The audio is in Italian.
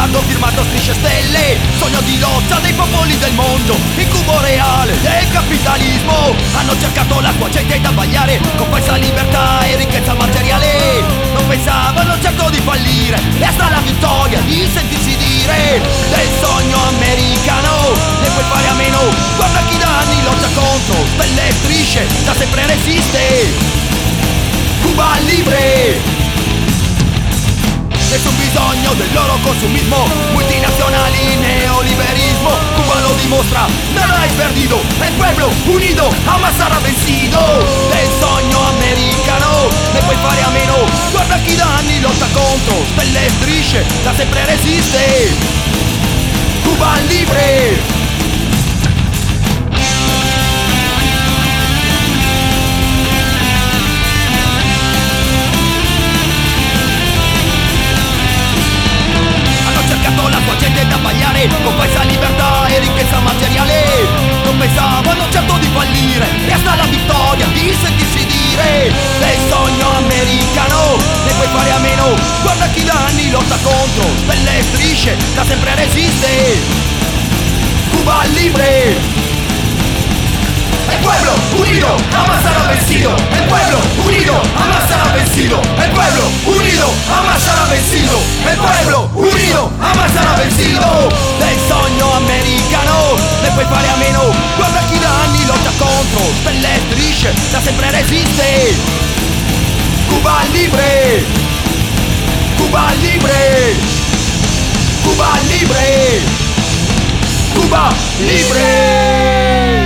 traguardo firmato strisce stelle, sogno di lotta dei popoli del mondo, incubo reale del capitalismo. Hanno cercato la tua gente da bagliare con falsa libertà e ricchezza materiale. Non pensavano certo di fallire, e sta la vittoria di sentirsi dire del sogno americano. Ne puoi fare a meno, guarda chi da anni lotta contro stelle e strisce, da sempre resiste. Cuba libre, nessun bisogno del loro consumismo, multinazionali, neoliberismo. Cuba lo dimostra, nada es perdido, el pueblo unido jamás sarà vencido. Del sogno americano ne puoi fare a meno, guarda chi da anni lotta contro stelle e strisce, da sempre resiste. Cuba libre. Da bagliare con falsa libertà e ricchezza materiale. Non pensavano certo di fallire, e hasta la vittoria di sentirsi dire del sogno americano. Ne puoi fare a meno, guarda chi da anni lotta contro stelle e strisce, da sempre resiste. Cuba libre. El pueblo unido jamás será vencido. El pueblo unido jamás será vencido. El pueblo unido jamás será vencido. El pueblo unido jamás será vencido. Del sogno americano ne puoi fare a meno, guarda chi da anni lotta contro stelle e strisce, da sempre resiste. Cuba libre. Cuba libre. Cuba libre. Cuba libre.